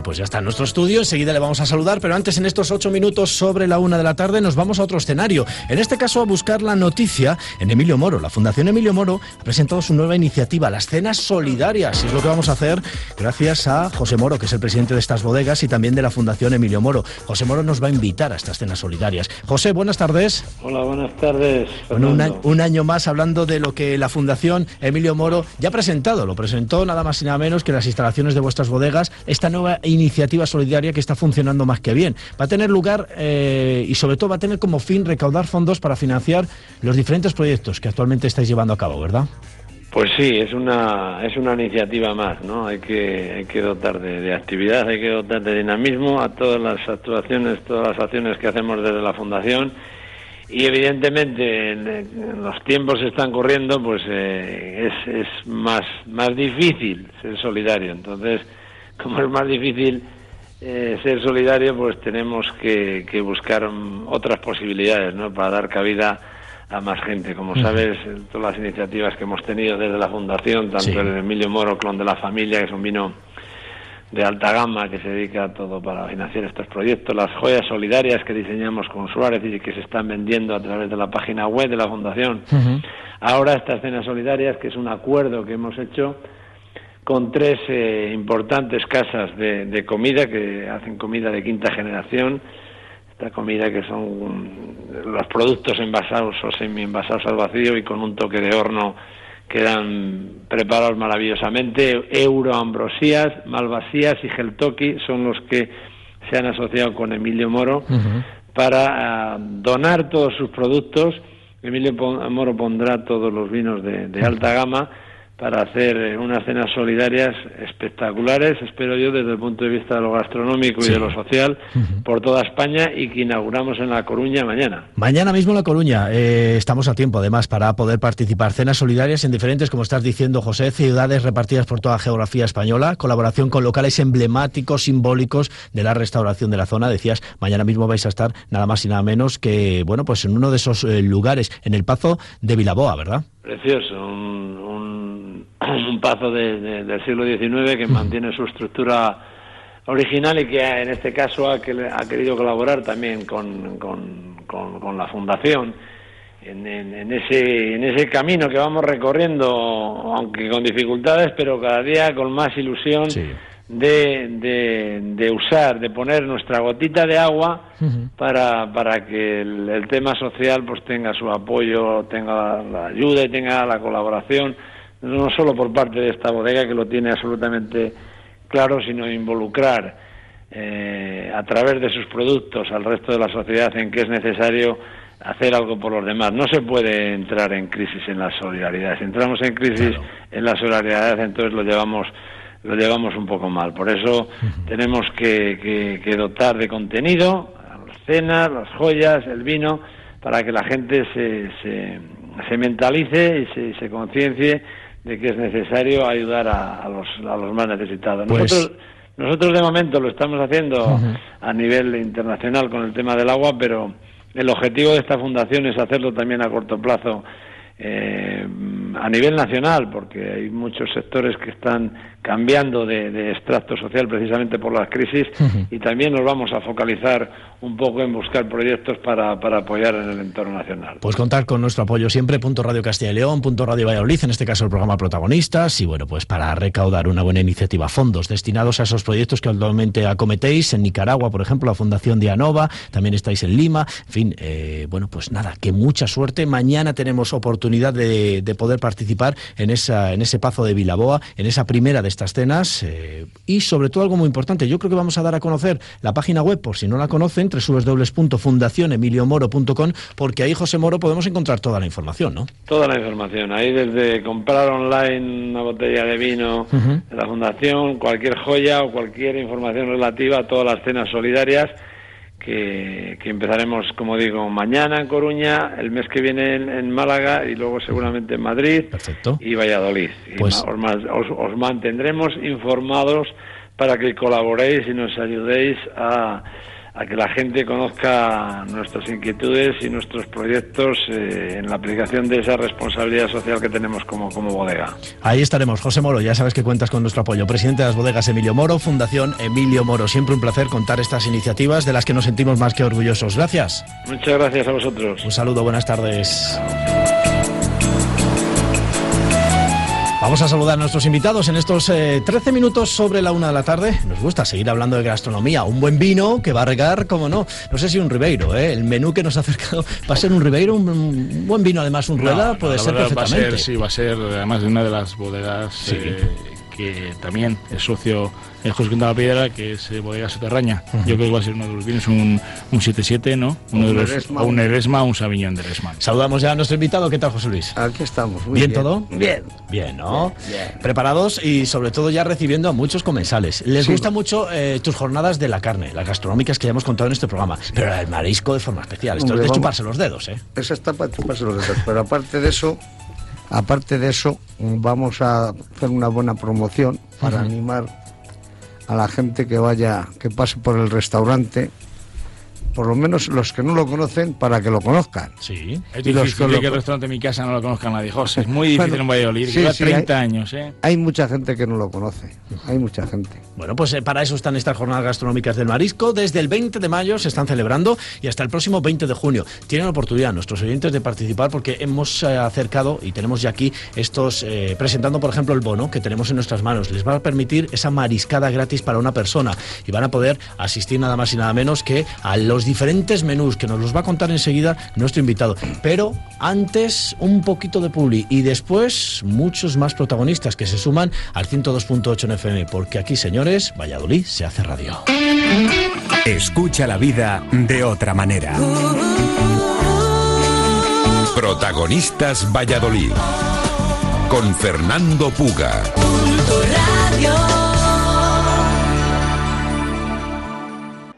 pues ya está en nuestro estudio, enseguida le vamos a saludar, pero antes, en estos 8 minutos sobre la 1 de la tarde, nos vamos a otro escenario. En este caso, a buscar la noticia en Emilio Moro. La Fundación Emilio Moro ha presentado su nueva iniciativa, las cenas solidarias, y es lo que vamos a hacer gracias a José Moro, que es el presidente de estas bodegas y también de la Fundación Emilio Moro. José Moro nos va a invitar a estas cenas solidarias. José, buenas tardes. Hola, buenas tardes, Fernando. Bueno, un año más hablando de lo que la Fundación Emilio Moro ya ha presentado. Lo presentó nada más y nada menos que las instalaciones de vuestras bodegas, esta nueva iniciativa solidaria que está funcionando más que bien. Va a tener lugar y sobre todo va a tener como fin recaudar fondos para financiar los diferentes proyectos que actualmente estáis llevando a cabo, ¿verdad? Pues sí, es una iniciativa más, ¿no? Hay que dotar de actividad, hay que dotar de dinamismo a todas las actuaciones, todas las acciones que hacemos desde la Fundación. Y evidentemente los tiempos se están corriendo, pues es más difícil ser solidario. Entonces, como es más difícil ser solidario, pues tenemos que buscar otras posibilidades, ¿no? Para dar cabida a más gente. Como sabes, todas las iniciativas que hemos tenido desde la Fundación, tanto el Emilio Moro, Clon de la Familia, que es un vino de alta gama que se dedica a todo para financiar estos proyectos, las joyas solidarias que diseñamos con Suárez y que se están vendiendo a través de la página web de la Fundación. Ahora estas cenas solidarias, que es un acuerdo que hemos hecho con 3 importantes casas de comida que hacen comida de quinta generación. Esta comida que son los productos envasados o semi-envasados al vacío y con un toque de horno quedan preparados maravillosamente. Euro, Ambrosías, Malvasías y Geltoki son los que se han asociado con Emilio Moro para donar todos sus productos. Emilio Moro pondrá todos los vinos de alta gama para hacer unas cenas solidarias espectaculares, espero yo, desde el punto de vista de lo gastronómico y de lo social, por toda España, y que inauguramos en La Coruña mañana. Mañana mismo en La Coruña. Estamos a tiempo, además, para poder participar. Cenas solidarias en diferentes, como estás diciendo, José, ciudades repartidas por toda la geografía española, colaboración con locales emblemáticos, simbólicos de la restauración de la zona. Decías, mañana mismo vais a estar nada más y nada menos que, bueno, pues en uno de esos lugares, en el Pazo de Vilaboa, ¿verdad? Precioso, un pazo del siglo XIX que mantiene su estructura original y que en este caso ha querido colaborar también con la Fundación en ese camino que vamos recorriendo, aunque con dificultades, pero cada día con más ilusión. Sí. De usar, de poner nuestra gotita de agua para que el tema social pues tenga su apoyo, tenga la ayuda y tenga la colaboración, no solo por parte de esta bodega, que lo tiene absolutamente claro, sino involucrar a través de sus productos al resto de la sociedad en que es necesario hacer algo por los demás. No se puede entrar en crisis en la solidaridad. Si entramos en crisis en la solidaridad, entonces lo llevamos un poco mal. Por eso tenemos que dotar de contenido a las cenas, las joyas, el vino, para que la gente se mentalice y se conciencie de que es necesario ayudar a los más necesitados. Nosotros de momento lo estamos haciendo a nivel internacional con el tema del agua, pero el objetivo de esta fundación es hacerlo también a corto plazo a nivel nacional, porque hay muchos sectores que están cambiando de extracto social precisamente por las crisis, y también nos vamos a focalizar un poco en buscar proyectos para apoyar en el entorno nacional. Pues contar con nuestro apoyo siempre, Radio Castilla y León, Radio Valladolid, en este caso el programa Protagonistas, y bueno, pues para recaudar una buena iniciativa, fondos destinados a esos proyectos que actualmente acometéis en Nicaragua, por ejemplo, la Fundación Dianova, también estáis en Lima, en fin, bueno, pues nada, que mucha suerte. Mañana tenemos oportunidad de poder participar en ese Pazo de Vilaboa, en esa primera de estas cenas, y sobre todo algo muy importante, yo creo que vamos a dar a conocer la página web, por si no la conocen, www.fundacionemiliomoro.com, porque ahí, José Moro, podemos encontrar toda la información, ¿no? Toda la información, ahí desde comprar online una botella de vino de la Fundación, cualquier joya o cualquier información relativa a todas las cenas solidarias que empezaremos, como digo, mañana en Coruña, el mes que viene en Málaga y luego seguramente en Madrid. Perfecto. Y Valladolid. Pues os mantendremos informados para que colaboréis y nos ayudéis a a que la gente conozca nuestras inquietudes y nuestros proyectos en la aplicación de esa responsabilidad social que tenemos como bodega. Ahí estaremos. José Moro, ya sabes que cuentas con nuestro apoyo. Presidente de las bodegas Emilio Moro, Fundación Emilio Moro. Siempre un placer contar estas iniciativas de las que nos sentimos más que orgullosos. Gracias. Muchas gracias a vosotros. Un saludo, buenas tardes. Vamos a saludar a nuestros invitados en estos 13 minutos sobre la 1 de la tarde. Nos gusta seguir hablando de gastronomía. Un buen vino que va a regar, como no. No sé si un Ribeiro, el menú que nos ha acercado. ¿Va a ser un Ribeiro? ¿Un buen vino, además, un Rueda? Puede ser perfectamente. Va a ser además de una de las bodegas que también es socio de José Quinta la Piedra, que es Bodega Soterraña. Yo creo que va a ser uno de los vinos, un 7-7, ¿no? Un Eresma, un Sauvignon de Eresma. Saludamos ya a nuestro invitado. ¿Qué tal, José Luis? Aquí estamos. Muy ¿Bien todo? Bien. Bien, ¿no? Bien. Preparados y sobre todo ya recibiendo a muchos comensales. Les gusta mucho tus jornadas de la carne, las gastronómicas que ya hemos contado en este programa, pero el marisco de forma especial. Esto es de chuparse los dedos, ¿eh? Eso está para chuparse los dedos, pero aparte de eso, vamos a hacer una buena promoción para animar a la gente que pase por el restaurante, por lo menos los que no lo conocen, para que lo conozcan. Sí. Es difícil que el restaurante de mi casa no lo conozca nadie, José. Es muy difícil en Valladolid, que lleva 30 años, ¿eh? Hay mucha gente que no lo conoce, hay mucha gente. Bueno, pues para eso están estas jornadas gastronómicas del marisco. Desde el 20 de mayo se están celebrando y hasta el próximo 20 de junio. Tienen oportunidad nuestros oyentes de participar porque hemos acercado y tenemos ya aquí estos, presentando por ejemplo el bono que tenemos en nuestras manos. Les va a permitir esa mariscada gratis para una persona y van a poder asistir nada más y nada menos que a los diferentes menús que nos los va a contar enseguida nuestro invitado. Pero antes un poquito de publi y después muchos más protagonistas que se suman al 102.8 en FM, porque aquí, señores, Valladolid se hace radio. Escucha la vida de otra manera. Protagonistas Valladolid con Fernando Puga. Radio.